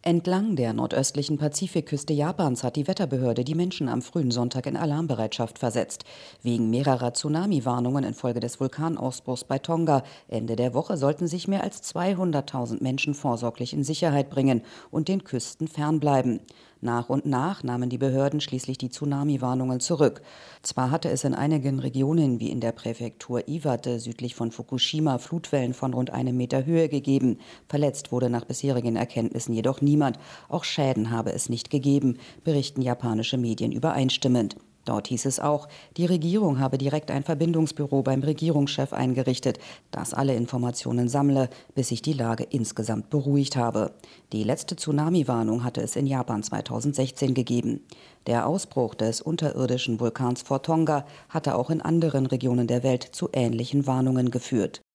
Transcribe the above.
Entlang der nordöstlichen Pazifikküste Japans hat die Wetterbehörde die Menschen am frühen Sonntag in Alarmbereitschaft versetzt. Wegen mehrerer Tsunami-Warnungen infolge des Vulkanausbruchs bei Tonga Ende der Woche sollten sich mehr als 200.000 Menschen vorsorglich in Sicherheit bringen und den Küsten fernbleiben. Nach und nach nahmen die Behörden schließlich die Tsunami-Warnungen zurück. Zwar hatte es in einigen Regionen wie in der Präfektur Iwate südlich von Fukushima Flutwellen von rund 1 Meter Höhe gegeben. Verletzt wurde nach bisherigen Erkenntnissen jedoch niemand. Auch Schäden habe es nicht gegeben, berichten japanische Medien übereinstimmend. Dort hieß es auch, die Regierung habe direkt ein Verbindungsbüro beim Regierungschef eingerichtet, das alle Informationen sammle, bis sich die Lage insgesamt beruhigt habe. Die letzte Tsunami-Warnung hatte es in Japan 2016 gegeben. Der Ausbruch des unterirdischen Vulkans vor Tonga hatte auch in anderen Regionen der Welt zu ähnlichen Warnungen geführt.